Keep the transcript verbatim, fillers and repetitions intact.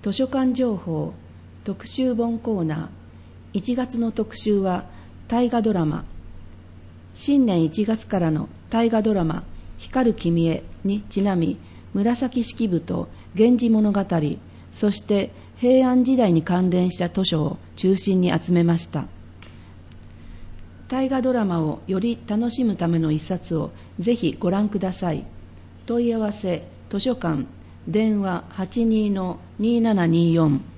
図書館情報特集本コーナー。いちがつの特集は大河ドラマ。新年いちがつからの大河ドラマ光る君へにちなみ、紫式部と源氏物語、そして平安時代に関連した図書を中心に集めました。大河ドラマをより楽しむための一冊をぜひご覧ください。問い合わせ図書館電話 はちにーのにーななにーよん